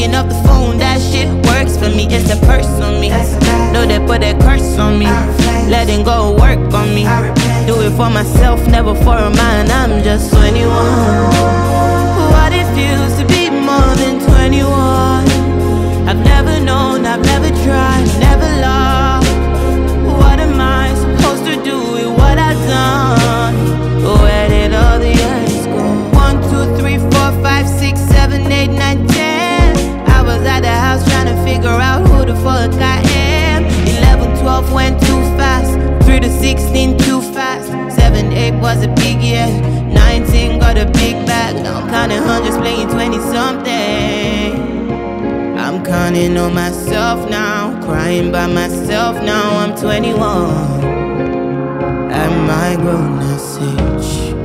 picking up the phone, that shit works for me. It's a purse on me. Know they put a curse on me. Letting go work on me. Do it for myself, never for a man. I'm just 21. What it feels to be more than 21. I've never known, I've never tried, never loved. What am I supposed to do with what I've done? Where did all the years go? 1, 2, 3, 4, 5, 6, 7, 8, 9, 10. I was at the house trying to figure out who the fuck I am. 11, 12 went too fast. 3 to 16 too fast. 7, 8 was a big year. 19 got a big bag. Now I'm counting hundreds, playing 20 something. I'm counting on myself now, crying by myself now. I'm 21 at my grown-ass age.